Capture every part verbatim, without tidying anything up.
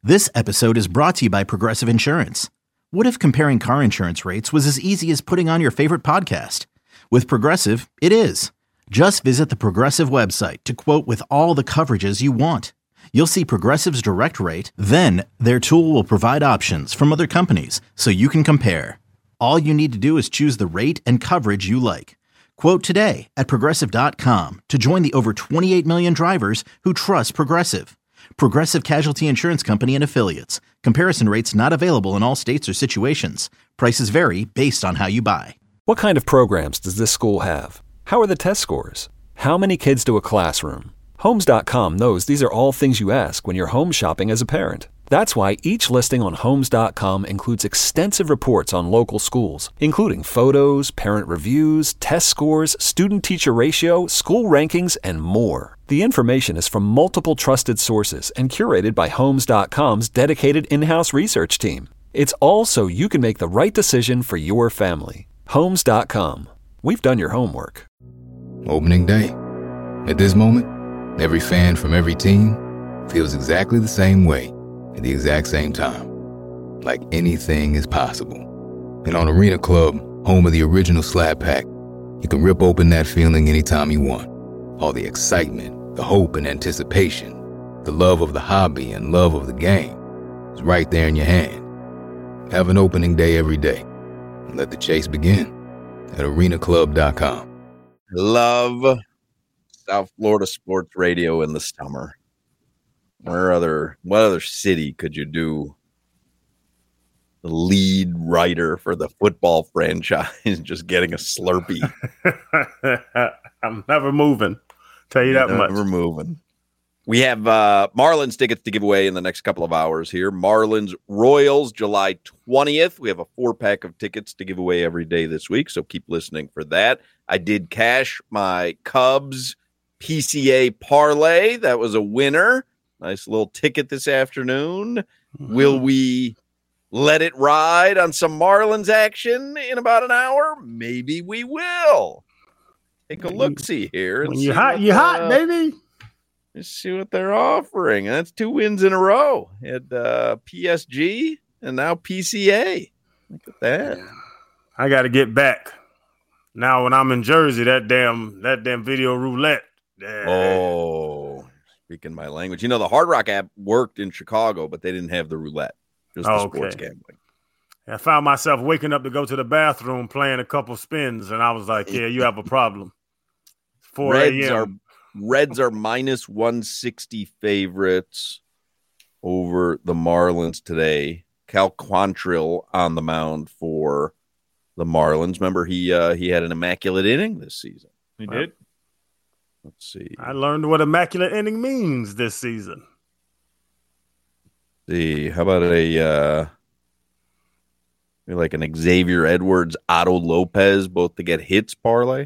This episode is brought to you by Progressive Insurance. What if comparing car insurance rates was as easy as putting on your favorite podcast? With Progressive, it is. Just visit the Progressive website to quote with all the coverages you want. You'll see Progressive's direct rate, then their tool will provide options from other companies so you can compare. All you need to do is choose the rate and coverage you like. Quote today at progressive dot com to join the over twenty-eight million drivers who trust Progressive. Progressive Casualty Insurance Company and Affiliates. Comparison rates not available in all states or situations. Prices vary based on how you buy. What kind of programs does this school have? How are the test scores? How many kids do a classroom? Homes dot com knows these are all things you ask when you're home shopping as a parent. That's why each listing on Homes dot com includes extensive reports on local schools, including photos, parent reviews, test scores, student-teacher ratio, school rankings, and more. The information is from multiple trusted sources and curated by Homes dot com's dedicated in-house research team. It's all so you can make the right decision for your family. Homes dot com. We've done your homework. Opening day. At this moment, every fan from every team feels exactly the same way at the exact same time. Like anything is possible. And on Arena Club, home of the original Slab Pack, you can rip open that feeling anytime you want. All the excitement, the hope and anticipation, the love of the hobby and love of the game is right there in your hand. Have an opening day every day and let the chase begin at arena club dot com. Love South Florida sports radio in the summer. Where other, what other city could you do the lead writer for the football franchise just getting a Slurpee? I'm never moving. Tell you that never much. Never moving. We have uh, Marlins tickets to give away in the next couple of hours here. Marlins Royals, July twentieth. We have a four-pack of tickets to give away every day this week, so keep listening for that. I did cash my Cubs P C A parlay. That was a winner. Nice little ticket this afternoon. Mm-hmm. Will we let it ride on some Marlins action in about an hour? Maybe we will. Take a look-see here. When you hot, you hot, baby. Let's see what they're offering. And that's two wins in a row at uh, P S G and now P C A. Look at that. I got to get back. Now, when I'm in Jersey, that damn that damn video roulette. Yeah. Oh, speaking my language. You know, the Hard Rock app worked in Chicago, but they didn't have the roulette. Just the oh, sports okay. gambling. I found myself waking up to go to the bathroom playing a couple spins, and I was like, yeah, you have a problem. four Reds a.m. are Reds are minus one sixty favorites over the Marlins today. Cal Quantrill on the mound for the Marlins. Remember, he uh, he had an immaculate inning this season. He did. Let's see. I learned what immaculate inning means this season. Let's see, how about a uh, like an Xavier Edwards, Otto Lopez, both to get hits parlay?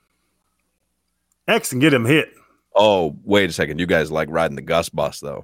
X and get him hit. Oh, wait a second. You guys like riding the Gus bus, though.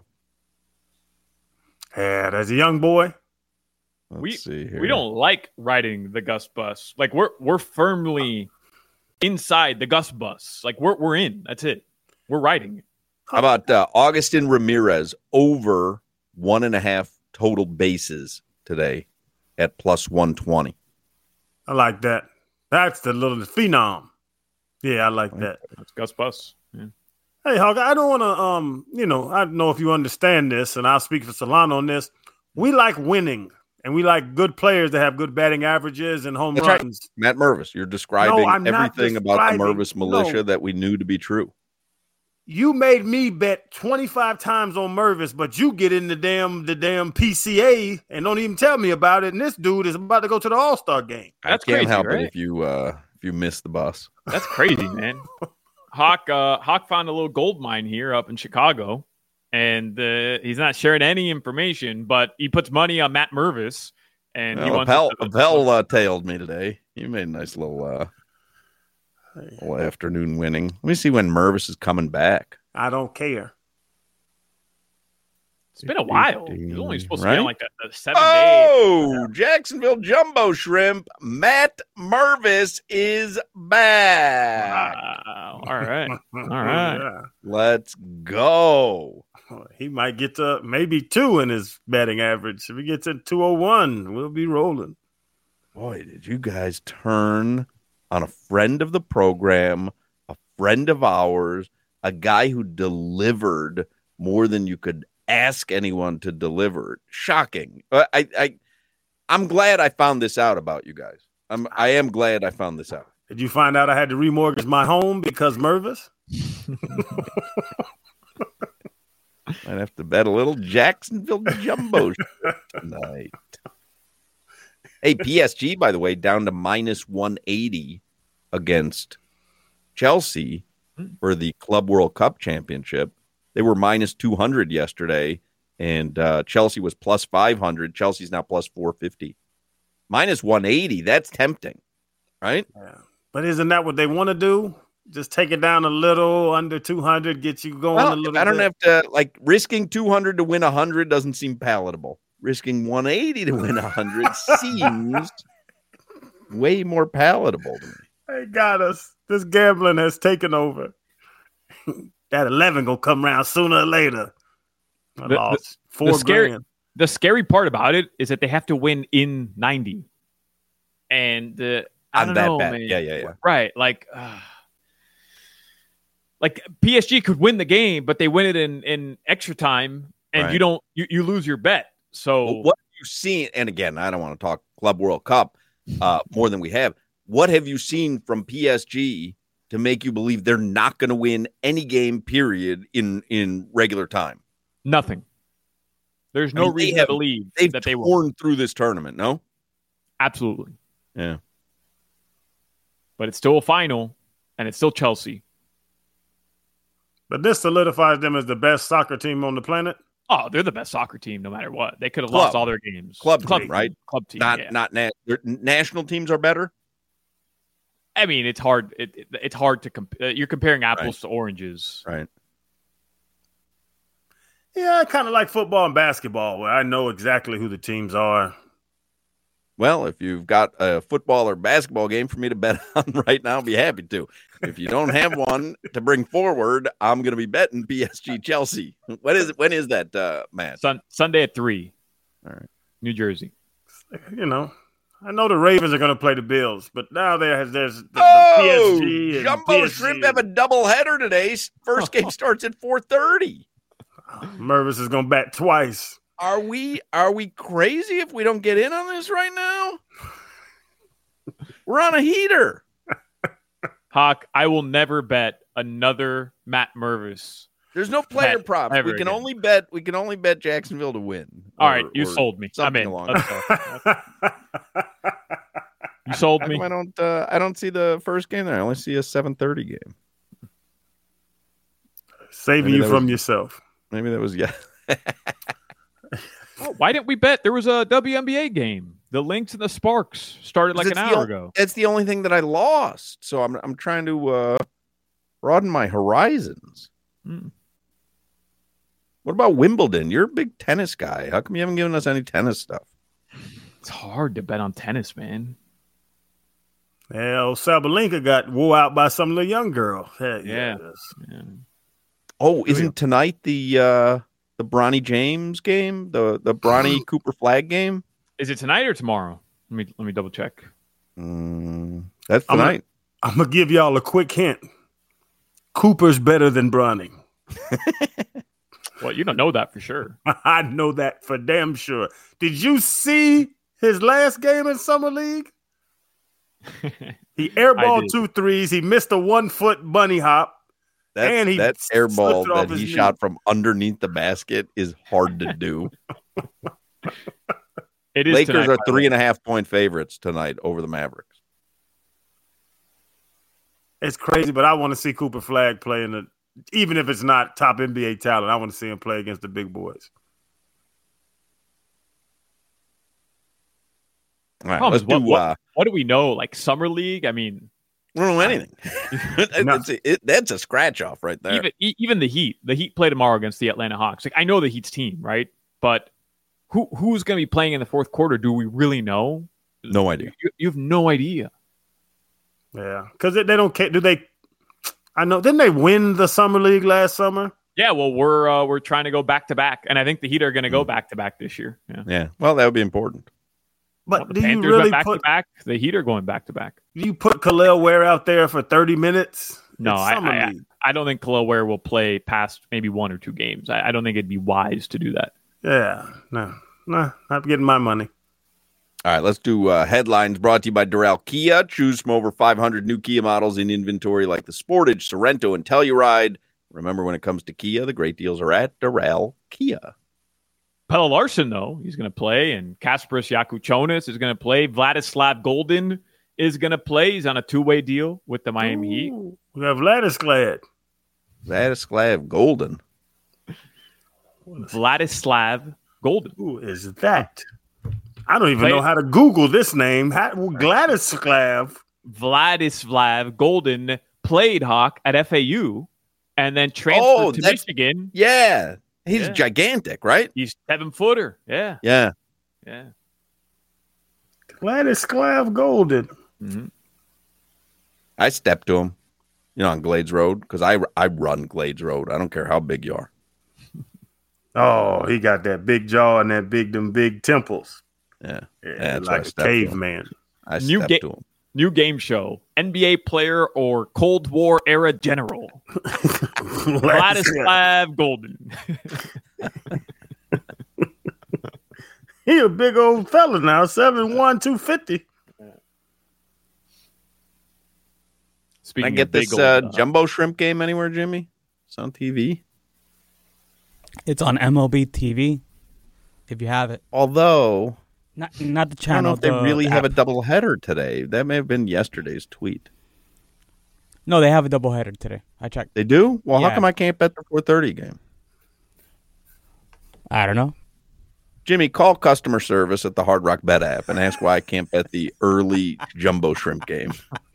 Yeah, as a young boy. Let's we see here. we don't like riding the Gus bus. Like we're we're firmly inside the Gus bus. Like we're we're in. That's it. We're riding. How about uh, Augustin Ramirez over one and a half total bases today at plus one twenty? I like that. That's the little phenom. Yeah, I like that. That's Gus bus. Yeah. Hey, Hawk, I don't want to, um, you know, I don't know if you understand this, and I'll speak for Solano on this. We like winning, and we like good players that have good batting averages and home That's runs. Right. Matt Mervis, you're describing no, I'm everything not about the describing. Mervis militia No. that we knew to be true. You made me bet twenty-five times on Mervis, but you get in the damn the damn P C A and don't even tell me about it. And this dude is about to go to the All-Star game. That's I can't crazy, help right? it if you uh, if you miss the bus. That's crazy, man. Hawk uh, Hawk found a little gold mine here up in Chicago, and uh, he's not sharing any information, but he puts money on Matt Mervis, and he Well, wants Appel, us to- Appel uh, tailed me today. You made a nice little, uh, little afternoon winning. Let me see when Mervis is coming back. I don't care. It's been a while. It's only supposed right? to be on like a, a seven oh, days. Jacksonville Jumbo Shrimp. Matt Mervis is back. Wow. All right. All right. Yeah. Let's go. He might get to maybe two in his batting average. If he gets to two oh one, we'll be rolling. Boy, did you guys turn on a friend of the program, a friend of ours, a guy who delivered more than you could ask anyone to deliver. Shocking. I, I, I'm glad I found this out about you guys. I'm, I am glad I found this out. Did you find out I had to remortgage my home because Mervis? I'd have to bet a little Jacksonville Jumbo tonight. Hey, P S G, by the way, down to minus one eighty against Chelsea for the Club World Cup Championship. They were minus two hundred yesterday, and uh, Chelsea was plus five hundred. Chelsea's now plus four fifty. Minus one eighty, that's tempting, right? Yeah. But isn't that what they want to do? Just take it down a little, under two hundred, get you going well, a little I don't bit. have to, like, risking two hundred to win one hundred doesn't seem palatable. Risking one eighty to win one hundred seems way more palatable to me. They got us. This gambling has taken over. That eleven gonna come around sooner or later. I The- lost four the scary- grand. The scary part about it is that they have to win in ninety. And uh, I On don't that know, bet. man. Yeah, yeah, yeah. Right. Like, uh, like P S G could win the game, but they win it in, in extra time, and Right. you don't you, you lose your bet. So Well, what have you seen? And again, I don't want to talk Club World Cup uh, more than we have. What have you seen from P S G to make you believe they're not going to win any game, period, in, in regular time? nothing. There's I no mean, they reason have- to believe They've that they will. torn through this tournament, no? Absolutely. Yeah. But it's still a final, and it's still Chelsea. But this solidifies them as the best soccer team on the planet. Oh, they're the best soccer team no matter what. They could have Club. lost all their games. Club club team, right? Club team. Not yeah. not na- their national teams are better. I mean, it's hard. It, it, it's hard to comp- uh, You're comparing apples to oranges. Right. Yeah, I kind of like football and basketball, where I know exactly who the teams are. Well, if you've got a football or basketball game for me to bet on right now, I'll be happy to. If you don't have one to bring forward, I'm going to be betting P S G Chelsea. When is it? When is that uh, match? Sun- Sunday at three. All right. New Jersey. You know, I know the Ravens are going to play the Bills, but now there's there's the, the Oh, P S G and Jumbo P S G Shrimp have a double header today. First game starts at four thirty. Mervis is going to bat twice. Are we are we crazy if we don't get in on this right now? We're on a heater. Hawk, I will never bet another Matt Mervis. There's no player Bet props. ever We can again. only bet we can only bet Jacksonville to win. All Or- right, you or sold me. I'm something in. along Let's go. You sold How me. come I don't uh, I don't see the first game there. I only see a seven thirty game. Saving Maybe you that from was- yourself. Maybe that was yeah. Oh, why didn't we bet? There was a W N B A game. The Lynx and the Sparks started like an It's the hour o- ago. That's the only thing that I lost. So I'm I'm trying to uh, broaden my horizons. Hmm. What about Wimbledon? You're a big tennis guy. How come you haven't given us any tennis stuff? It's hard to bet on tennis, man. Yeah, old Sabalenka got wore out by some little young girl. Heck, Yeah. that's- Yeah. Oh, isn't tonight the uh, the Bronny James game? The the Bronny Cooper Flag game? Is it tonight or tomorrow? Let me let me double check. Mm, that's I'm tonight. I'm going to give y'all a quick hint. Cooper's better than Bronny. Well, you don't know that for sure. I know that for damn sure. Did you see his last game in Summer League? He airballed did. two threes. He missed a one-foot bunny hop. That, and he that air slipped ball it off that his he knee. shot from underneath the basket is hard to do. It is Lakers tonight, are by the three way. and a half point favorites tonight over the Mavericks. It's crazy, but I want to see Cooper Flag play in the, even if it's not top N B A talent, I want to see him play against the big boys. All right, Problem let's is, what, do. what, Uh, what do we know? Like Summer League? I mean, We don't know anything. that's, a, it, that's a scratch off right there. Even, even the Heat. The Heat play tomorrow against the Atlanta Hawks. Like I know the Heat's team, right? But who who's going to be playing in the fourth quarter? Do we really know? No idea. You, you have no idea. Yeah, because they, they don't care. Do they? I know. Didn't they win the summer league last summer? Yeah. Well, we're uh, we're trying to go back to back, and I think the Heat are going to go back to back this year. Yeah. Yeah. Well, that would be important. But well, the do Panthers you really back put to back? The Heat are going back to back. You put Khalil Ware out there for thirty minutes? No, It's I, summer I, league. I don't think Khalil Ware will play past maybe one or two games. I, I don't think it'd be wise to do that. Yeah, no, no, not getting my money. All right, let's do uh, headlines brought to you by Doral Kia. Choose from over five hundred new Kia models in inventory like the Sportage, Sorento, and Telluride. Remember, when it comes to Kia, the great deals are at Doral Kia. Pelle Larsson, though, he's going to play, and Kasparis Jakuchonis is going to play. Vladislav Golden is going to play. He's on a two-way deal with the Miami Heat. Ooh, we have Vladislav. Vladislav Golden. Vladislav Golden. Who is that? I don't even Play- know how to Google this name. How, Vladislav. Vladislav Golden played Hawk at F A U and then transferred Oh, to that's- Michigan. Yeah. He's Yeah. gigantic, right? He's seven footer. Yeah. Yeah. Yeah. Vladislav Golden. Mm-hmm. I stepped to him, you know, on Glades Road, because I, I run Glades Road. I don't care how big you are. Oh, he got that big jaw and that big, them big temples. Yeah. Yeah, Yeah, that's why I like a stepped to him. caveman. I New stepped ga- to him. New game show. N B A player or Cold War era general. Vladislav Golden. He a big old fella now, seven one, two fifty. Speaking Can I get of big this uh, old, uh, jumbo shrimp game anywhere, Jimmy? It's on T V. It's on M L B T V. If you have it, Although, not not the I don't know channel. if they the really have a app. doubleheader today. That may have been yesterday's tweet. No, they have a doubleheader today. I checked. They do? Well, how Yeah. come I can't bet the four thirty game? I don't know. Jimmy, call customer service at the Hard Rock Bet app and ask why I can't bet the early jumbo shrimp game.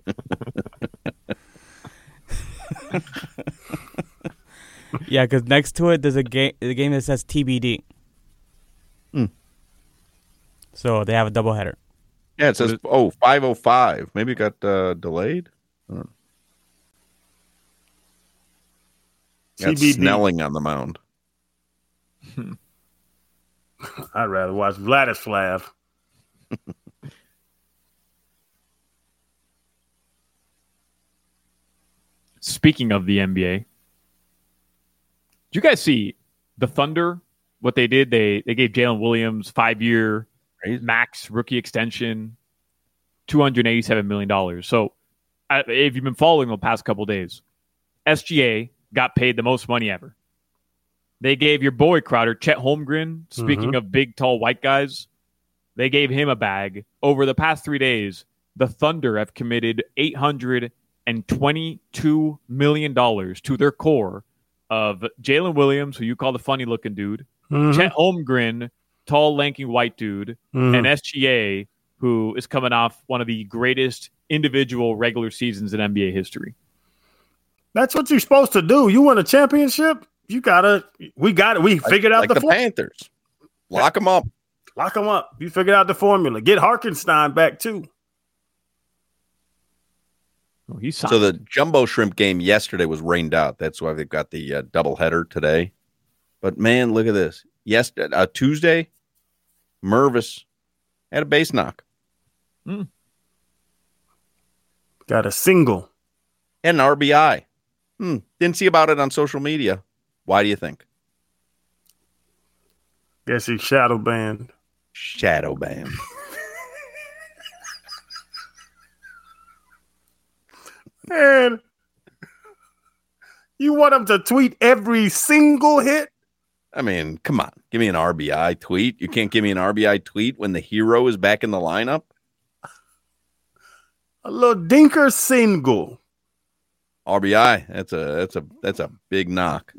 Yeah, because next to it there's a game. The game that says T B D. Hmm. So they have a doubleheader. Yeah, it says, oh, five oh five. Maybe it got uh, delayed. I don't know. Got T B D. Snelling on the mound. I'd rather watch Vladislav. Speaking of the N B A, did you guys see the Thunder? What they did? They they gave Jalen Williams five year Crazy. max rookie extension, two hundred eighty seven million dollars. So, uh, if you've been following the past couple days, S G A got paid the most money ever. They gave your boy Crowder, Chet Holmgren. Speaking Mhm. of big, tall white guys, they gave him a bag. Over the past three days, the Thunder have committed eight hundred twenty-two million dollars to their core of Jalen Williams, who you call the funny-looking dude, Mhm. Chet Holmgren, tall, lanky white dude, Mhm. and S G A, who is coming off one of the greatest individual regular seasons in N B A history. That's what you're supposed to do. You win a championship, you gotta. We got it. We figured out like the, the formula. Panthers. Lock them up. Lock them up. You figured out the formula. Get Harkenstein back too. Oh, he's So the jumbo shrimp game yesterday was rained out. That's why they've got the uh, doubleheader today. But man, look at this. Yes, uh, Tuesday, Mervis had a base knock Got a single. and an R B I. Hmm. Didn't see about it on social media. Why do you think? Guess he's shadow banned. Shadow ban. Man, you want him to tweet every single hit? I mean, come on. Give me an R B I tweet. You can't give me an R B I tweet when the hero is back in the lineup? A little dinker single. R B I. That's a that's a that's a big knock.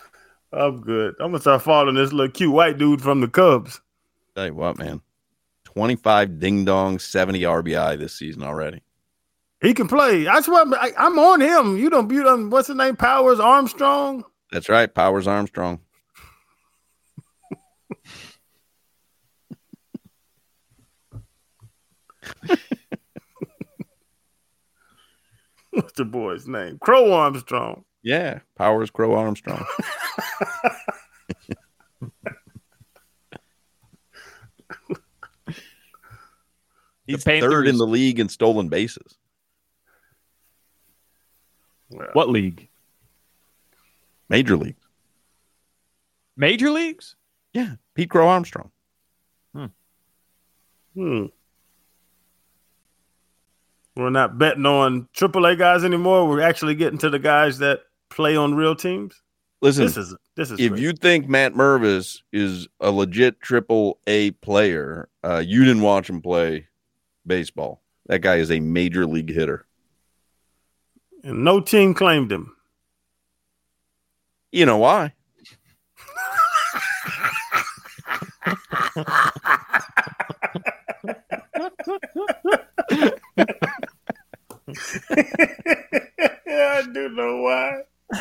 I'm good. I'm gonna start following this little cute white dude from the Cubs. Tell you what, man. twenty-five ding dong, seventy R B I this season already. He can play. That's what I, I'm on him. You don't, you don't, what's his name? Powers Armstrong? That's right. Powers Armstrong. What's the boy's name? Crow Armstrong. Yeah. Powers Crow Armstrong. He's third in the league in stolen bases. Well, what league? Major league. Major leagues? Yeah. Pete Crow Armstrong. Hmm. Hmm. We're not betting on triple A guys anymore. We're actually getting to the guys that play on real teams. Listen, this is this is if crazy. you think Matt Mervis is a legit triple A player, uh, you didn't watch him play baseball. That guy is a major league hitter. And no team claimed him. You know why? Yeah, I do know why.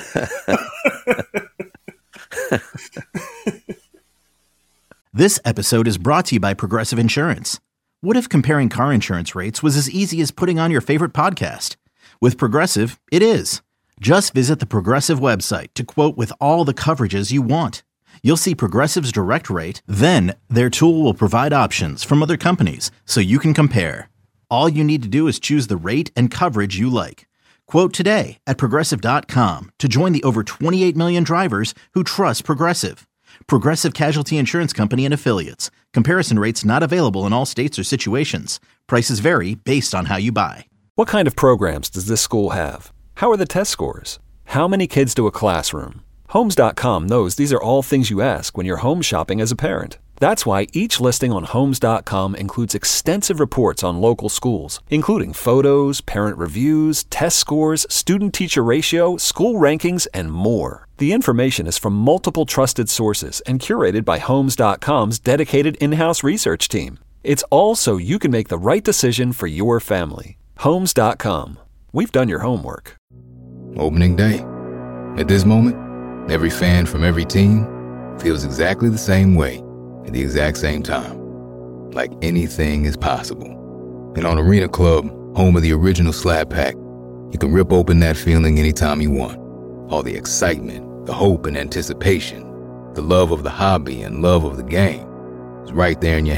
This episode is brought to you by Progressive Insurance. What if comparing car insurance rates was as easy as putting on your favorite podcast? With Progressive, it is. Just visit the Progressive website to quote with all the coverages you want. You'll see Progressive's direct rate, then their tool will provide options from other companies so you can compare. All you need to do is choose the rate and coverage you like. Quote today at Progressive dot com to join the over twenty-eight million drivers who trust Progressive. Progressive Casualty Insurance Company and Affiliates. Comparison rates not available in all states or situations. Prices vary based on how you buy. What kind of programs does this school have? How are the test scores? How many kids do a classroom? Homes dot com knows these are all things you ask when you're home shopping as a parent. That's why each listing on Homes dot com includes extensive reports on local schools, including photos, parent reviews, test scores, student-teacher ratio, school rankings, and more. The information is from multiple trusted sources and curated by Homes dot com's dedicated in-house research team. It's all so you can make the right decision for your family. Homes dot com. We've done your homework. Opening day. At this moment, every fan from every team feels exactly the same way at the exact same time. Like anything is possible. And on Arena Club, home of the original Slab Pack, you can rip open that feeling anytime you want. All the excitement, the hope and anticipation, the love of the hobby and love of the game is right there in your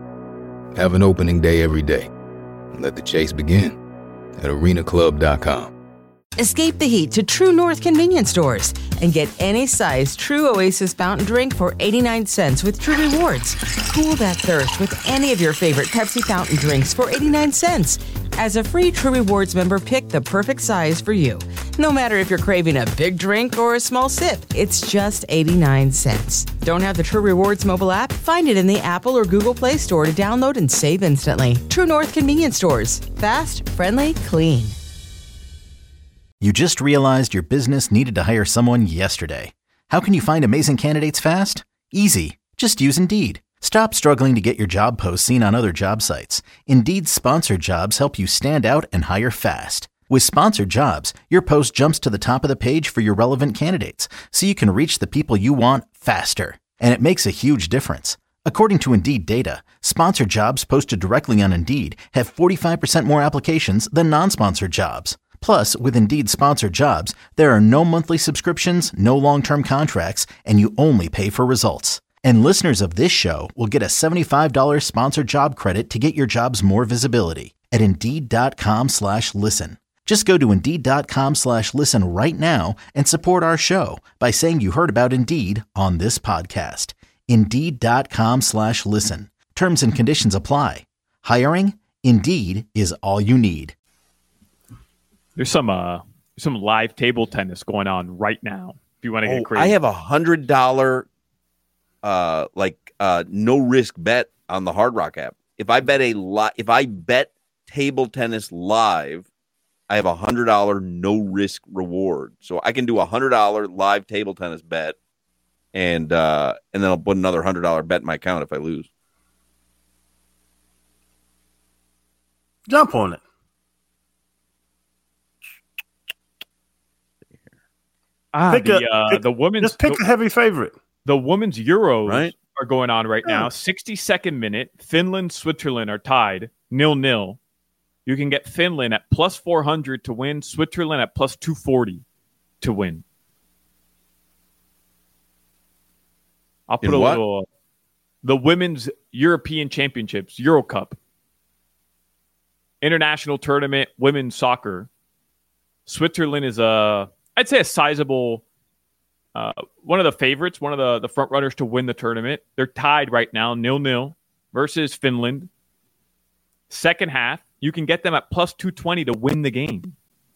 hand. Have an opening day every day. And let the chase begin at arena club dot com. Escape the heat to True North convenience stores and get any size True Oasis fountain drink for eighty-nine cents with True Rewards. Cool that thirst with any of your favorite Pepsi fountain drinks for eighty-nine cents. As a free True Rewards member, pick the perfect size for you. No matter if you're craving a big drink or a small sip, it's just eighty-nine cents. Don't have the True Rewards mobile app? Find it in the Apple or Google Play Store to download and save instantly. True North convenience stores. Fast, friendly, clean. You just realized your business needed to hire someone yesterday. How can you find amazing candidates fast? Easy. Just use Indeed. Stop struggling to get your job posts seen on other job sites. Indeed's sponsored jobs help you stand out and hire fast. With sponsored jobs, your post jumps to the top of the page for your relevant candidates, so you can reach the people you want faster. And it makes a huge difference. According to Indeed data, sponsored jobs posted directly on Indeed have forty-five percent more applications than non-sponsored jobs. Plus, with Indeed sponsored jobs, there are no monthly subscriptions, no long-term contracts, and you only pay for results. And listeners of this show will get a seventy-five dollars sponsored job credit to get your jobs more visibility at Indeed.com slash listen. Just go to Indeed.com slash listen right now and support our show by saying you heard about Indeed on this podcast. Indeed.com slash listen. Terms and conditions apply. Hiring? Indeed is all you need. There's some uh some live table tennis going on right now. If you want to oh, get crazy, I have a hundred dollar uh like uh no risk bet on the Hard Rock app. If I bet a lot, if I bet table tennis live, I have a hundred dollar no risk reward. So I can do a hundred dollar live table tennis bet, and uh and then I'll put another hundred dollar bet in my account if I lose. Jump on it. Ah, Pick the a- uh, pick- the women's Just pick the, a heavy favorite. the women's Euros Right. are going on right Yeah. now. sixty-second minute. Finland, Switzerland are tied nil nil. You can get Finland at plus four hundred to win. Switzerland at plus two forty to win. I'll put In a what? little. The women's European Championships, Euro Cup, international tournament, women's soccer. Switzerland is a, I'd say, a sizable, uh, one of the favorites, one of the, the front runners to win the tournament. They're tied right now, nil nil versus Finland. Second half, you can get them at plus two twenty to win the game.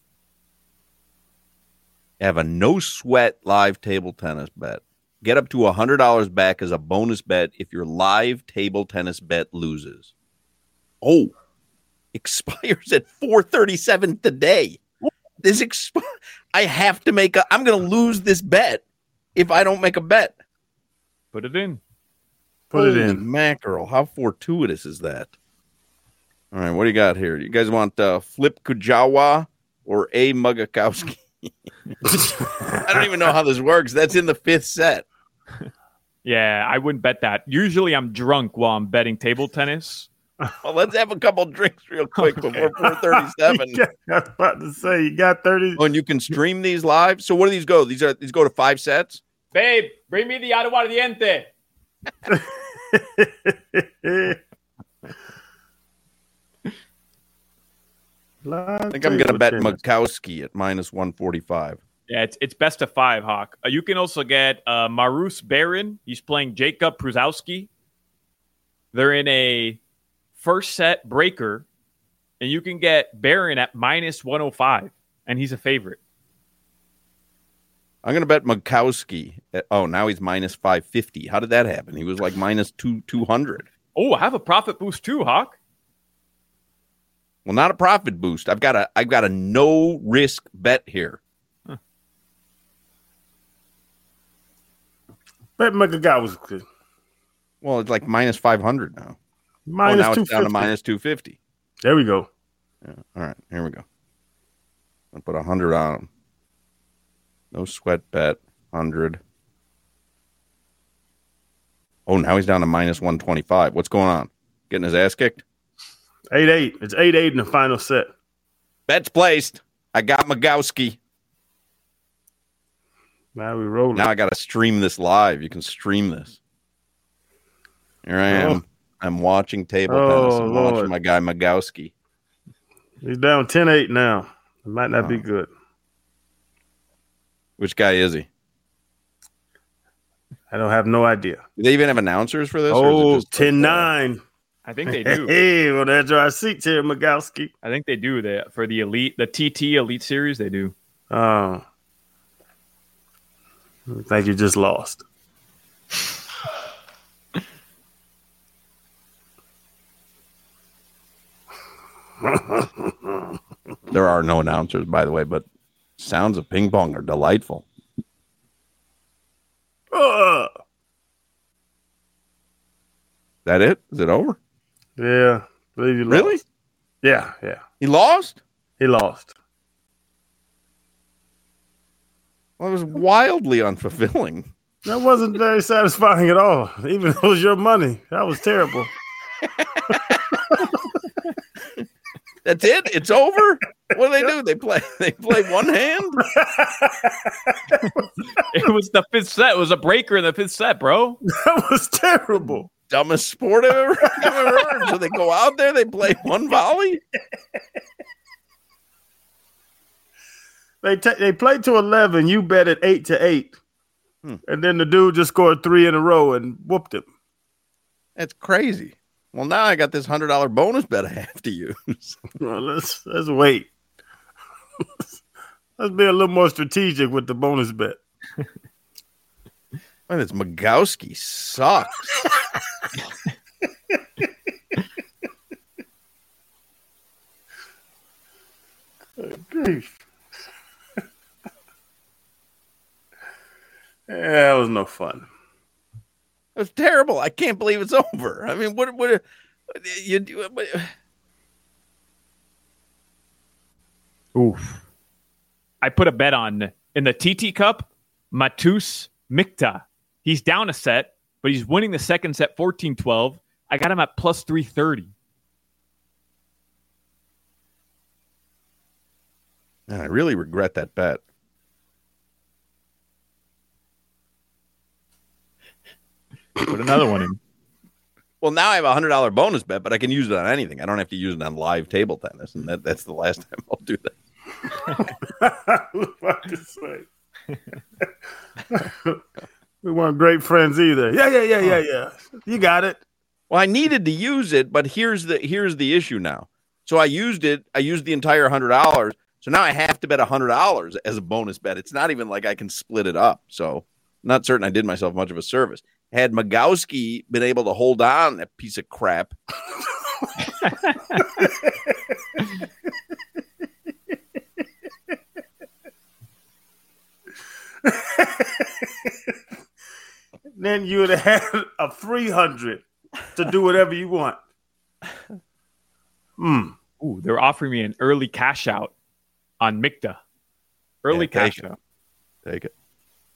Have a no sweat live table tennis bet. Get up to one hundred dollars back as a bonus bet if your live table tennis bet loses. Oh, expires at four thirty-seven today. This exp- I have to make a I'm going to lose this bet if I don't make a bet. Put it in. Put it Holy in. mackerel. How fortuitous is that? All right, what do you got here? You guys want uh, Flip Kujawa or A. Mugakowski? I don't even know how this works. That's in the fifth set. Yeah, I wouldn't bet that. Usually I'm drunk while I'm betting table tennis. Well, let's have a couple drinks real quick before four thirty-seven. I was about to say, you got thirty. Oh, and you can stream these live. So what do these go? These are these go to five sets? Babe, bring me the aguardiente. I think I'm going to bet Mugakowski at minus one forty-five. Yeah, it's it's best of five, Hawk. Uh, you can also get uh, Marus Baron. He's playing Jacob Prusowski. They're in a first set breaker, and you can get Baron at minus one oh five, and he's a favorite. I'm going to bet Mugakowski. At, oh, now he's minus five fifty. How did that happen? He was like minus two two hundred. Oh, I have a profit boost too, Hawk. Well, not a profit boost. I've got a I've got a no risk bet here. Huh. Bet Mugakowski. Well, it's like minus five hundred now. Minus oh, now two it's down to fifty. minus two fifty. There we go. Yeah. All right, here we go. I'll put one hundred on him. No sweat bet, one hundred. Oh, now he's down to minus one twenty-five. What's going on? Getting his ass kicked? eight eight. It's eight eight in the final set. Bets placed. I got Mugakowski. Now we rolling. Now I got to stream this live. You can stream this. Here I am. Oh. I'm watching table Oh, tennis. I'm Lord. watching my guy Mugakowski. He's down ten eight now. It might not be Oh. good. Which guy is he? I don't have no idea. Do they even have announcers for this? or is it Oh, just like, ten uh, nine. I think they do. Hey, well, that's our seats here, Mugakowski. I think they do that for the elite, the T T Elite Series. They do. Oh. I think you just lost. There are no announcers, by the way, but sounds of ping pong are delightful. Uh, That it? Is it over? yeah. I believe you lost. Really? Yeah, yeah. He lost? He lost. Well, it was wildly unfulfilling. That wasn't very satisfying at all. Even if it was your money. That was terrible. That's it? It's over? What do they do? They play they play one hand? It was the fifth set. It was a breaker in the fifth set, bro. That was terrible. Dumbest sport I've ever, I've ever heard. So they go out there, they play one volley? They ta- they played to eleven. You bet at eight to eight. Hmm. And then the dude just scored three in a row and whooped him. That's crazy. Well, now I got this one hundred dollars bonus bet I have to use. Well, let's let's wait. Let's be a little more strategic with the bonus bet. Man, this Mugakowski sucks. Grief. Yeah, that was no fun. It was terrible. I can't believe it's over. I mean, what? What? You do? What, Oof. I put a bet on in the T T Cup, Matus Mikta. He's down a set, but he's winning the second set fourteen twelve. I got him at plus three thirty. Man, I really regret that bet. Put another one in. Well, now I have a one hundred dollars bonus bet, but I can use it on anything. I don't have to use it on live table tennis, and that, that's the last time I'll do that. I was about to say. We weren't great friends either. Yeah, yeah, yeah, yeah, yeah. You got it. Well, I needed to use it, but here's the here's the issue now. So I used it. I used the entire one hundred dollars. So now I have to bet one hundred dollars as a bonus bet. It's not even like I can split it up. So I'm not certain I did myself much of a service. Had Magowski been able to hold on that piece of crap. Then you would have had a three hundred to do whatever you want. Hmm. Ooh, they're offering me an early cash out on Mikta. Early Yeah, take cash it. out. Take it.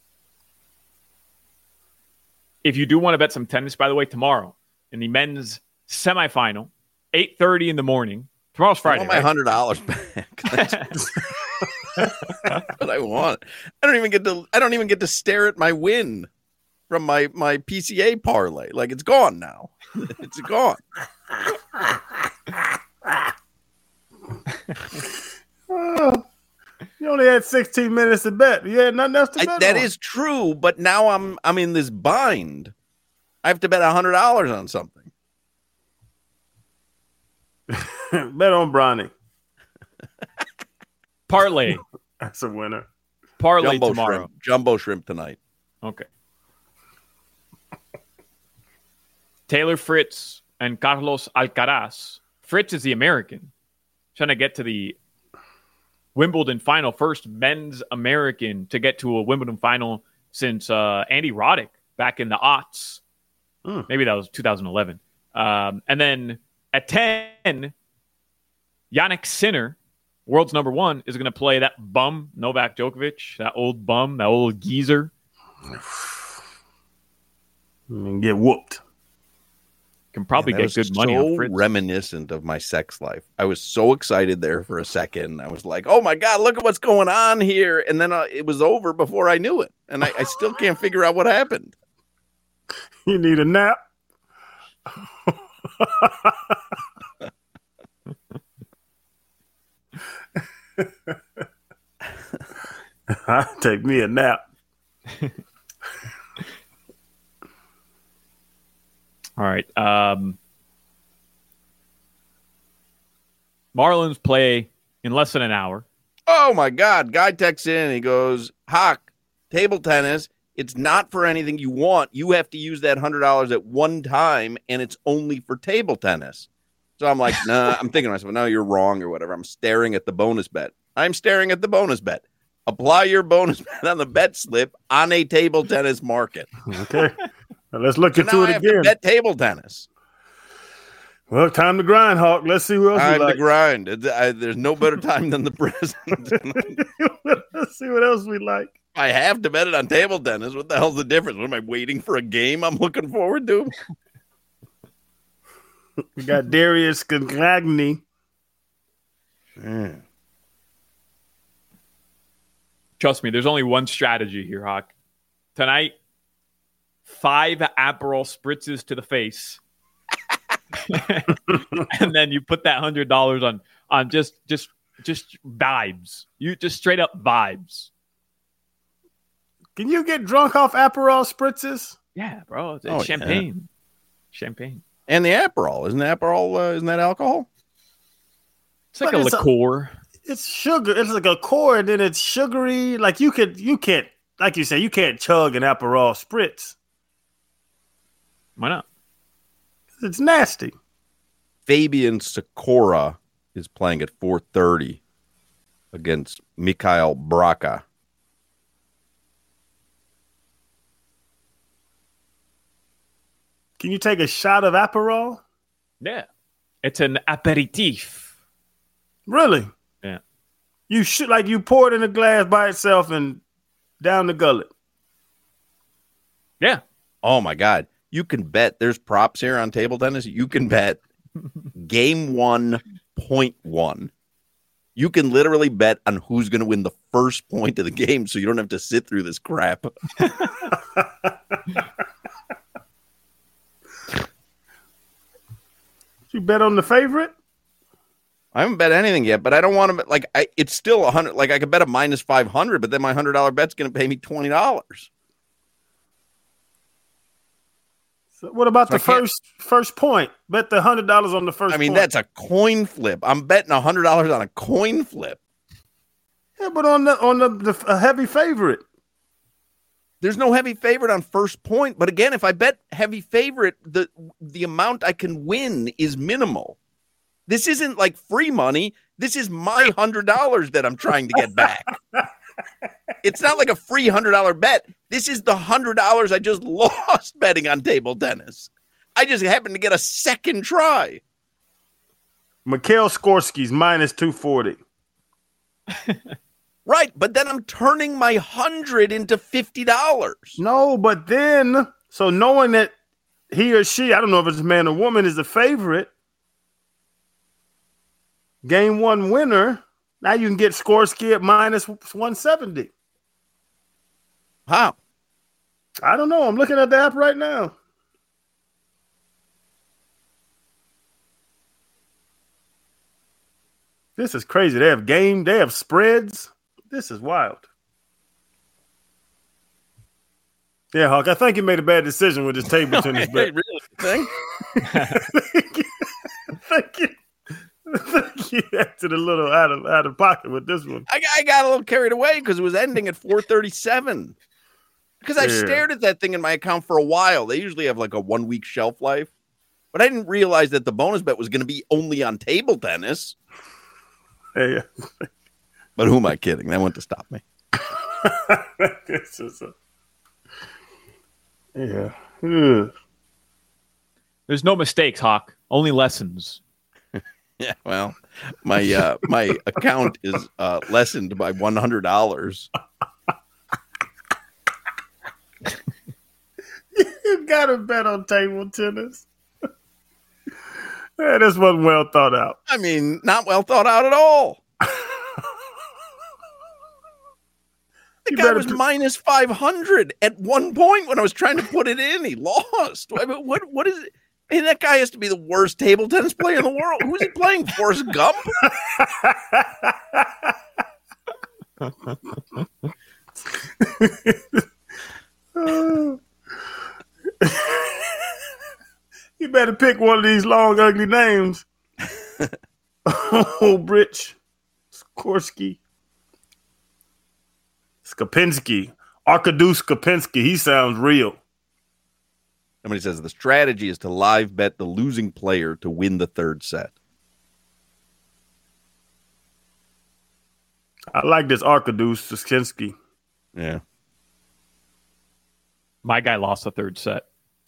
If you do want to bet some tennis, by the way, tomorrow in the men's semifinal, eight thirty in the morning. Tomorrow's I Friday. want my right? one hundred dollars back. That's that's what I want. I don't even get to I don't even get to stare at my win from my, my P C A parlay. Like, it's gone now. It's gone. Oh, you only had sixteen minutes to bet. You had nothing else to I, bet that on. is true, but now I'm I'm in this bind. I have to bet one hundred dollars on something. Bet on Bronny. Parlay. That's a winner. Parlay Jumbo tomorrow. shrimp. Jumbo shrimp tonight. Okay. Taylor Fritz and Carlos Alcaraz. Fritz is the American. Trying to get to the Wimbledon final. First men's American to get to a Wimbledon final since uh, Andy Roddick back in the aughts. Mm. Maybe that was two thousand eleven. Um, and then at ten, Yannick Sinner, world's number one, is going to play that bum, Novak Djokovic, that old bum, that old geezer. And get whooped. Can probably Man, that get was good money so on Fritz. reminiscent of my sex life. I was so excited there for a second. I was like, "Oh my god, look at what's going on here!" And then uh, it was over before I knew it, and I, I still can't figure out what happened. You need a nap. I'll take me a nap. All right. Um, Marlins play in less than an hour. Oh my god! Guy texts in. He goes, "Hawk, table tennis. It's not for anything you want. You have to use that hundred dollars at one time, and it's only for table tennis." So I'm like, "Nah." I'm thinking to myself, "No, you're wrong," or whatever. I'm staring at the bonus bet. I'm staring at the bonus bet. Apply your bonus bet on the bet slip on a table tennis market. Okay. Now let's look So into now it I have again. to bet table tennis. Well, time to grind, Hawk. Let's see who else we Time like. to grind. It's, I, there's no better time than the present. Let's see what else we like. I have to bet it on table tennis. What the hell's the difference? What am I waiting for a game I'm looking forward to? We got Darius Cagnagni. Mm. Trust me, there's only one strategy here, Hawk. Tonight, five Aperol spritzes to the face. And then you put that one hundred dollars on on just just just vibes. You just straight up vibes. Can you get drunk off Aperol spritzes? Yeah, bro. It's, it's Oh, champagne. Champagne. And the Aperol. Isn't Aperol, uh, isn't that alcohol? It's like But a it's a- liqueur. It's sugar. It's like a core, and then it's sugary. Like you could, you can't, like you say, you can't chug an Aperol spritz. Why not? It's nasty. Fabian Sikora is playing at four thirty against Mikhail Braca. Can you take a shot of Aperol? Yeah. It's an aperitif. Really? Yeah. You should like you pour it in a glass by itself and down the gullet. Yeah. Oh my God. You can bet there's props here on table tennis. You can bet game one point one. You can literally bet on who's going to win the first point of the game, so you don't have to sit through this crap. You bet on the favorite? I haven't bet anything yet, but I don't want to bet. Like, I, it's still a hundred. Like, I could bet a minus five hundred, but then my hundred dollar bet's going to pay me twenty dollars. So what about So the first first point? Bet the hundred dollars on the first. I mean, point. that's a coin flip. I'm betting a hundred dollars on a coin flip. Yeah, but on the on the, the a heavy favorite. There's no heavy favorite on first point, but again, if I bet heavy favorite, the the amount I can win is minimal. This isn't like free money. This is my hundred dollars that I'm trying to get back. It's not like a free hundred dollar bet. This is the hundred dollars I just lost betting on table tennis. I just happened to get a second try. Mikhail Skorsky's minus two forty. Right, but then I'm turning my hundred into fifty dollars. No, but then so knowing that he or she, I don't know if it's a man or woman, is the favorite. Game one winner. Now you can get Skorsky at minus one seventy. How? I don't know. I'm looking at the app right now. This is crazy. They have game. They have spreads. This is wild. Yeah, Hawk, I think you made a bad decision with this table tennis bet. Really? Think? Thank you. Thank you acted a little out of out of pocket with this one. I, I got a little carried away because it was ending at four thirty-seven. Because I Yeah. stared at that thing in my account for a while. They usually have like a one week shelf life. But I didn't realize that the bonus bet was going to be only on table tennis. Yeah. But who am I kidding? That went to stop me. This is a, yeah. Ugh. There's no mistakes, Hawk. Only lessons. Yeah, well, my uh, my account is uh, lessened by one hundred dollars. You got to bet on table tennis. Yeah, this wasn't well thought out. I mean, not well thought out at all. The You guy better was p- minus five hundred at one point when I was trying to put it in. He lost. I mean, what what is it? Hey, that guy has to be the worst table tennis player in the world. Who's he playing? Forrest Gump? You better pick one of these long, ugly names. Oh, Britch, Skorsky, Skopinski, Arkadiusz Skopinski. He sounds real. Somebody says the strategy is to live bet the losing player to win the third set. I like this Arkadiusz Skopinski. Yeah. My guy lost the third set.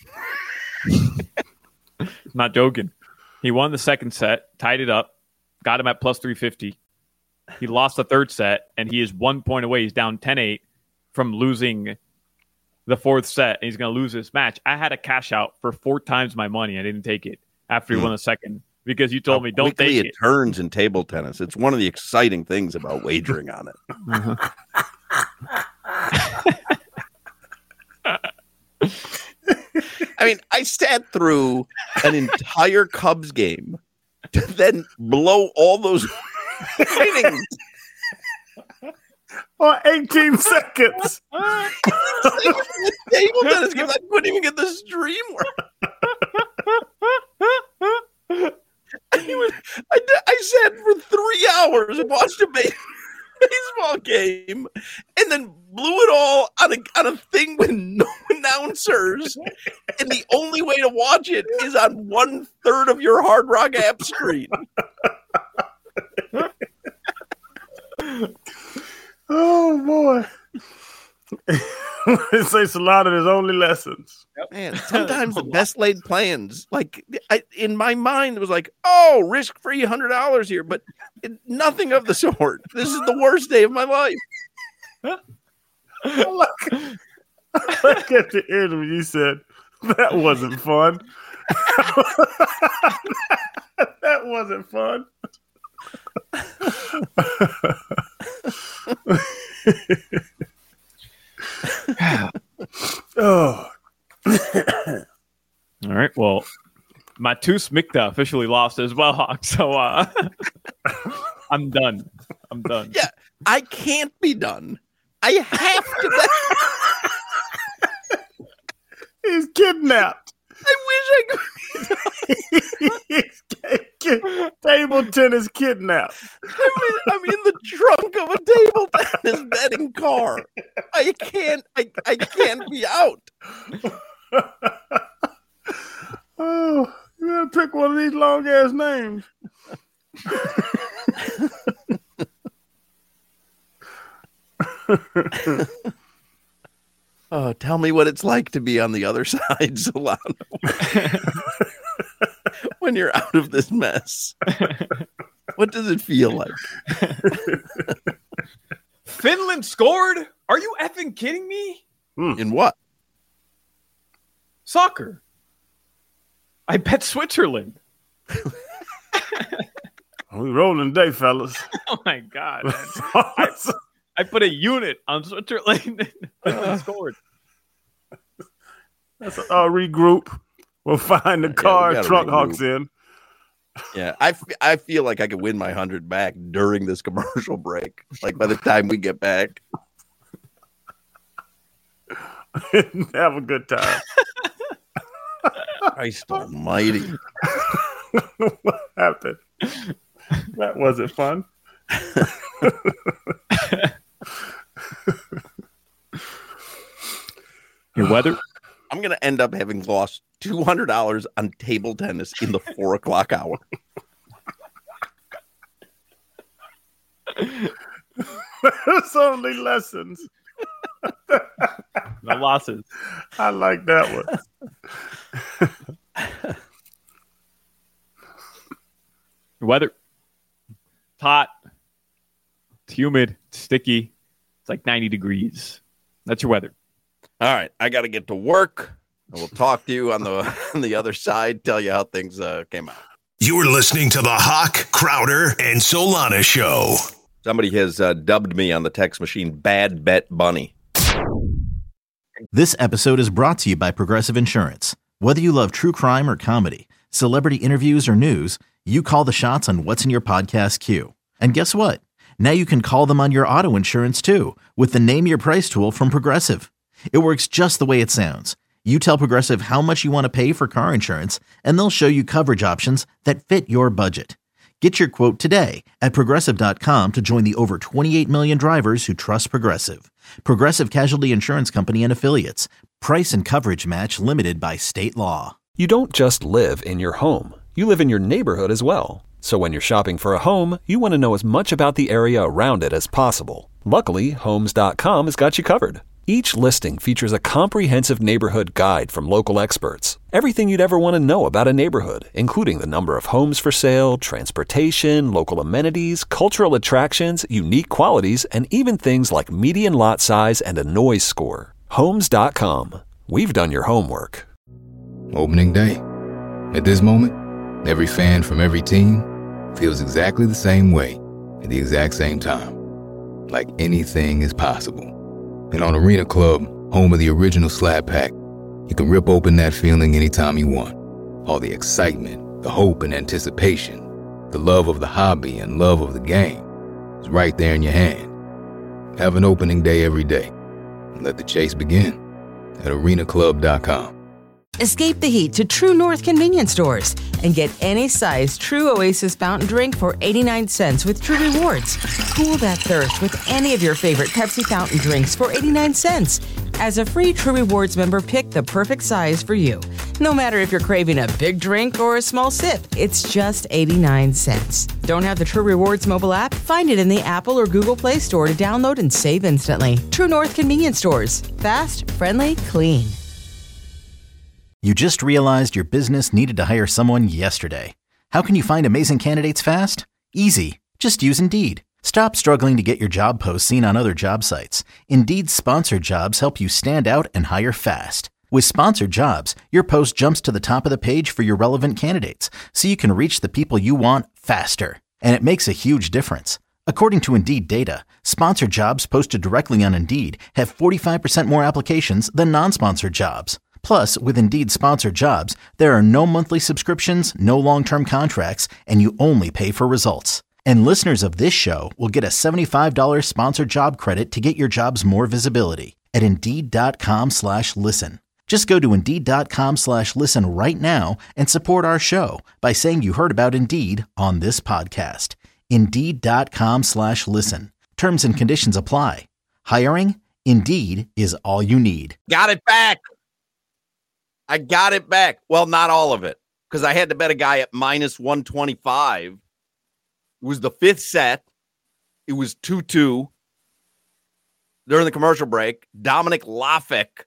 Not joking. He won the second set, tied it up, got him at plus three fifty. He lost the third set, and he is one point away. He's down ten eight from losing the fourth set, and he's going to lose this match. I had a cash out for four times my money. I didn't take it after he Hmm. won the second because you told How me don't quickly take it it. turns in table tennis. It's one of the exciting things about wagering on it. I mean, I sat through an entire Cubs game to then blow all those innings. Oh, eighteen seconds. The table tennis game, I couldn't even get the stream work. I, was, I, d- I sat for three hours and watched a ba- baseball game and then blew it all on a, on a thing with no announcers. And the only way to watch it is on one third of your Hard Rock app screen. Oh boy. It says a lot of his only lessons. Man, sometimes the best laid plans, like I, in my mind, it was like, oh, risk free one hundred dollars here, but it, nothing of the sort. This is the worst day of my life. Look, look at the end when you said, that wasn't fun. That wasn't fun. Oh. All right. Well, Matus Mikta officially lost as well, Hawk. So uh, I'm done. I'm done. Yeah, I can't be done. I have to. He's kidnapped. I wish I could. Table tennis kidnapped. I'm in, I'm in the trunk of a table tennis betting car. I can't. I, I can't be out. Oh, you gotta pick one of these long ass names. Oh, tell me what it's like to be on the other side, Solano. When you're out of this mess. What does it feel like? Finland scored? Are you effing kidding me? In what? Soccer. I bet Switzerland. We rolling today, fellas. Oh my God. I, I put a unit on Switzerland. Finland scored. That's a uh, regroup. We'll find the Yeah, car we gotta truck regroup. hawks in. Yeah, I, f- I feel like I could win my hundred back during this commercial break. Like by the time we get back. Have a good time. Christ almighty. What happened? That wasn't fun. Your weather? I'm going to end up having lost two hundred dollars on table tennis in the four o'clock hour. It's only lessons. No losses. I like that one. Your weather? It's hot. It's humid. It's sticky. It's like ninety degrees. That's your weather. All right, I got to get to work. And we'll talk to you on the on the other side, tell you how things uh, came out. You're listening to the Hawk, Crowder, and Solana Show. Somebody has uh, dubbed me on the text machine Bad Bet Bunny. This episode is brought to you by Progressive Insurance. Whether you love true crime or comedy, celebrity interviews or news, you call the shots on what's in your podcast queue. And guess what? Now you can call them on your auto insurance too with the Name Your Price tool from Progressive. It works just the way it sounds. You tell Progressive how much you want to pay for car insurance, and they'll show you coverage options that fit your budget. Get your quote today at Progressive dot com to join the over twenty-eight million drivers who trust Progressive. Progressive Casualty Insurance Company and Affiliates. Price and coverage match limited by state law. You don't just live in your home. You live in your neighborhood as well. So when you're shopping for a home, you want to know as much about the area around it as possible. Luckily, Homes dot com has got you covered. Each listing features a comprehensive neighborhood guide from local experts. Everything you'd ever want to know about a neighborhood, including the number of homes for sale, transportation, local amenities, cultural attractions, unique qualities, and even things like median lot size and a noise score. Homes dot com. We've done your homework. Opening day. At this moment, every fan from every team feels exactly the same way at the exact same time. Like anything is possible. And on Arena Club, home of the original Slab Pack, you can rip open that feeling anytime you want. All the excitement, the hope and anticipation, the love of the hobby and love of the game is right there in your hand. Have an opening day every day. And let the chase begin at arena club dot com. Escape the heat to True North convenience stores and get any size True Oasis fountain drink for eighty-nine cents with True Rewards. Cool that thirst with any of your favorite Pepsi fountain drinks for eighty-nine cents. As a free True Rewards member, pick the perfect size for you. No matter if you're craving a big drink or a small sip, it's just eighty-nine cents. Don't have the True Rewards mobile app? Find it in the Apple or Google Play Store to download and save instantly. True North Convenience Stores. Fast, friendly, clean. You just realized your business needed to hire someone yesterday. How can you find amazing candidates fast? Easy. Just use Indeed. Stop struggling to get your job posts seen on other job sites. Indeed's sponsored jobs help you stand out and hire fast. With sponsored jobs, your post jumps to the top of the page for your relevant candidates, so you can reach the people you want faster. And it makes a huge difference. According to Indeed data, sponsored jobs posted directly on Indeed have forty-five percent more applications than non-sponsored jobs. Plus, with Indeed sponsored jobs, there are no monthly subscriptions, no long-term contracts, and you only pay for results. And listeners of this show will get a seventy-five dollars sponsored job credit to get your jobs more visibility at Indeed.com slash listen. Just go to Indeed.com slash listen right now and support our show by saying you heard about Indeed on this podcast. Indeed.com slash listen. Terms and conditions apply. Hiring? Indeed is all you need. Got it back. I got it back. Well, not all of it, because I had to bet a guy at minus one twenty-five. It was the fifth set. It was two two. During the commercial break, Dominic Lafik.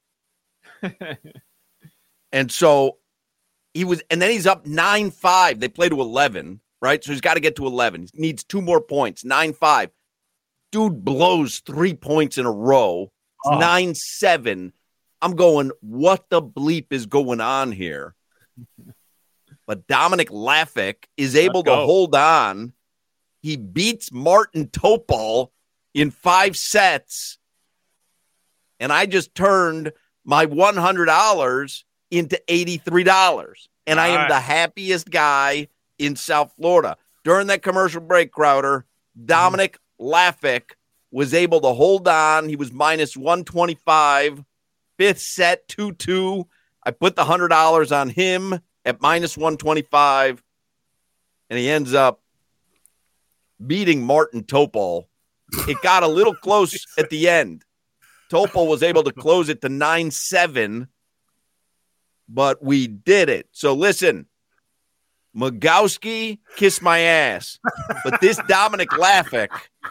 And so he was, and then he's up nine five. They play to eleven, right? So he's got to get to eleven. He needs two more points, nine five. Dude blows three points in a row. It's oh. nine seven. I'm going, what the bleep is going on here? But Dominic Lafik is able to hold on. He beats Martin Topol in five sets. And I just turned my one hundred dollars into eighty-three dollars. And I am right. the happiest guy in South Florida. During that commercial break, Crowder, Dominic mm. Lafik was able to hold on. He was minus one twenty-five. Fifth set, two two. I put the one hundred dollars on him at minus one twenty-five. And he ends up beating Martin Topol. It got a little close at the end. Topol was able to close it to nine seven, but we did it. So listen, Magowski, kiss my ass. But this Dominic Lafik,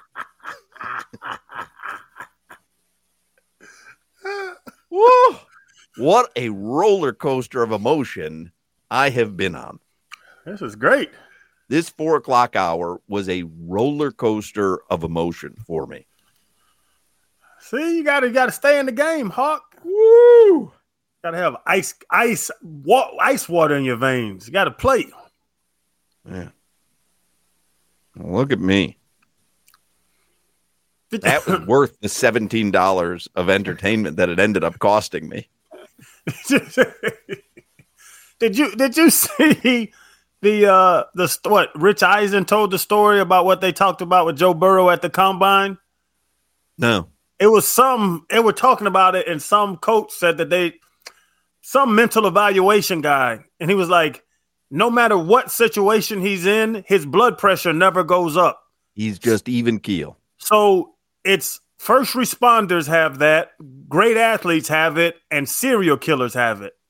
woo, what a roller coaster of emotion I have been on. This is great. This four o'clock hour was a roller coaster of emotion for me. See, you gotta gotta stay in the game, Hawk. Woo! Gotta have ice, ice, wa- ice water in your veins. You gotta play. Yeah. Look at me. That was worth the seventeen dollars of entertainment that it ended up costing me. Did you did you see the uh the what Rich Eisen told the story about what they talked about with Joe Burrow at the combine? No. It was some, they were talking about it, and some coach said that they, some mental evaluation guy, and he was like, no matter what situation he's in, his blood pressure never goes up. He's just even keel. So it's first responders have that, great athletes have it, and serial killers have it.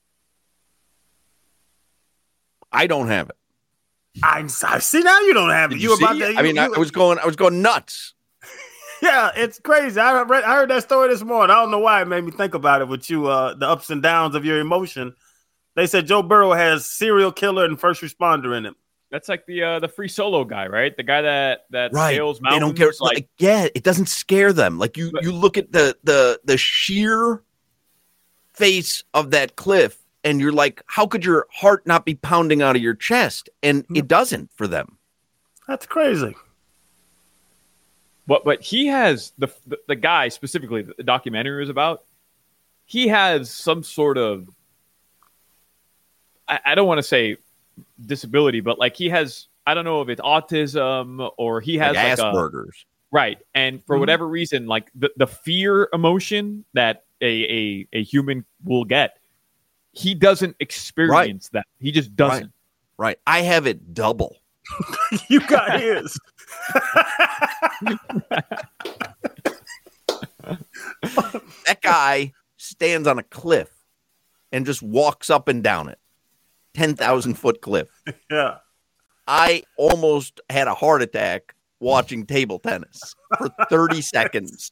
I don't have it. I, I see now you don't have it. Did You, you about see? to, you, I mean, you, I was going, I was going nuts. Yeah, it's crazy. I read, I heard that story this morning. I don't know why it made me think about it with you, uh, the ups and downs of your emotion. They said Joe Burrow has serial killer and first responder in him. That's like the uh, the free solo guy, right? The guy that that right. scales mountains. They don't care. Like, like, yeah, it doesn't scare them. Like you, but, you look at the the the sheer face of that cliff, and you're like, how could your heart not be pounding out of your chest? And it doesn't for them. That's crazy. But but he has the, the the guy specifically that the documentary was about. He has some sort of I, I don't want to say disability, but like he has I don't know if it's autism or he has like like Asperger's, a, right? And for mm-hmm. whatever reason, like the, the fear emotion that a, a a human will get, he doesn't experience right. that. He just doesn't. Right. right. I have it double. You got his. That guy stands on a cliff and just walks up and down it. ten thousand foot cliff. Yeah. I almost had a heart attack watching table tennis for thirty seconds.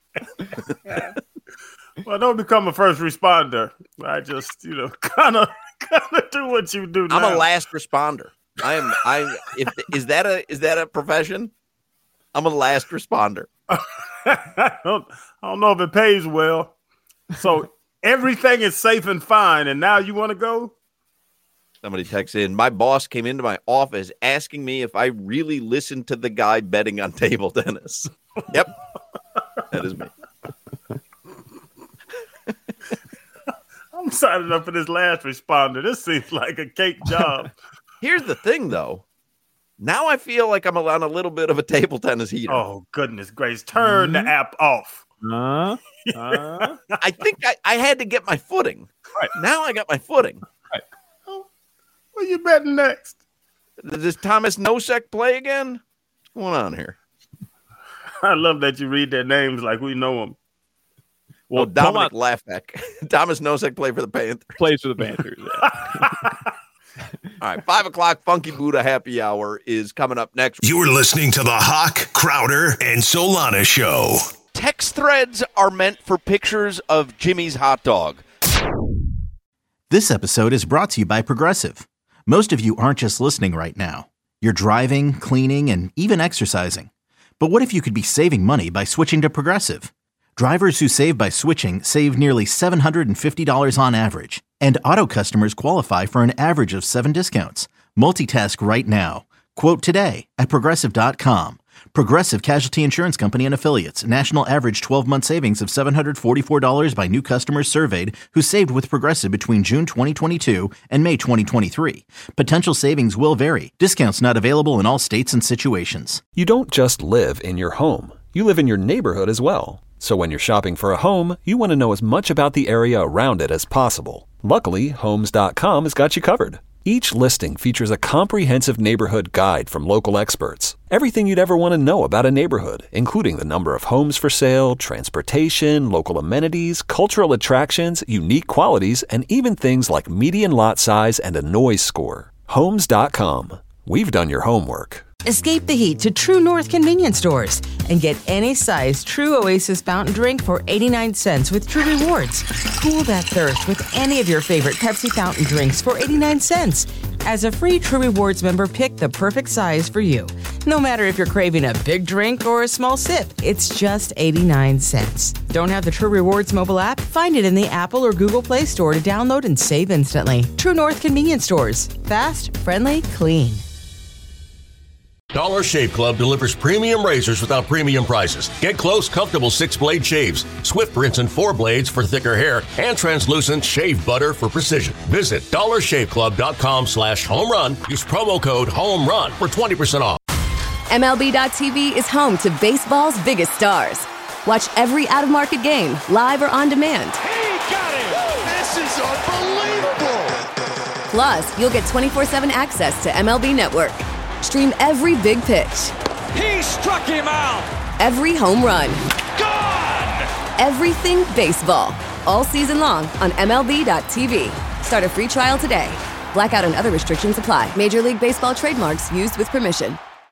Well, don't become a first responder. I just, you know, kind of kind of do what you do now. I'm a last responder. I am I if is that a is that a profession? I'm a last responder. I, don't, I don't know if it pays well. So everything is safe and fine, and now you want to go? Somebody texts in, my boss came into my office asking me if I really listened to the guy betting on table tennis. Yep. That is me. I'm signing up for this last responder. This seems like a cake job. Here's the thing, though. Now I feel like I'm on a little bit of a table tennis heater. Oh, goodness gracious. Turn mm-hmm. the app off. Uh, uh. I think I, I had to get my footing. Right. Now I got my footing. Right. Oh, what are you betting next? Does Thomas Nosek play again? What's going on here? I love that you read their names like we know them. Well, oh, Dominic Laughback. Thomas Nosek played for the Panthers. Plays for the Panthers. Yeah. All right, five o'clock Funky Buddha Happy Hour is coming up next. You're listening to the Hawk, Crowder, and Solana Show. Text threads are meant for pictures of Jimmy's hot dog. This episode is brought to you by Progressive. Most of you aren't just listening right now. You're driving, cleaning, and even exercising. But what if you could be saving money by switching to Progressive? Drivers who save by switching save nearly seven hundred fifty dollars on average. And auto customers qualify for an average of seven discounts. Multitask right now. Quote today at Progressive dot com. Progressive Casualty Insurance Company and Affiliates. National average twelve-month savings of seven hundred forty-four dollars by new customers surveyed who saved with Progressive between June twenty twenty-two and May twenty twenty-three. Potential savings will vary. Discounts not available in all states and situations. You don't just live in your home. You live in your neighborhood as well. So when you're shopping for a home, you want to know as much about the area around it as possible. Luckily, Homes dot com has got you covered. Each listing features a comprehensive neighborhood guide from local experts. Everything you'd ever want to know about a neighborhood, including the number of homes for sale, transportation, local amenities, cultural attractions, unique qualities, and even things like median lot size and a noise score. Homes dot com. We've done your homework. Escape the heat to True North convenience stores and get any size True Oasis fountain drink for eighty-nine cents with True Rewards. Cool that thirst with any of your favorite Pepsi fountain drinks for eighty-nine cents. As a free True Rewards member, pick the perfect size for you. No matter if you're craving a big drink or a small sip, it's just eighty-nine cents. Don't have the True Rewards mobile app? Find it in the Apple or Google Play Store to download and save instantly. True North convenience stores. Fast, friendly, clean. Dollar Shave Club delivers premium razors without premium prices. Get close, comfortable six-blade shaves, swift rinse and four blades for thicker hair, and translucent shave butter for precision. Visit dollar shave club dot com slash home run. Use promo code HOMERUN for twenty percent off. M L B dot T V is home to baseball's biggest stars. Watch every out-of-market game, live or on demand. He got it! This is unbelievable! Plus, you'll get twenty-four seven access to M L B Network. Stream every big pitch. He struck him out! Every home run. Gone! Everything baseball. All season long on M L B dot T V. Start a free trial today. Blackout and other restrictions apply. Major League Baseball trademarks used with permission.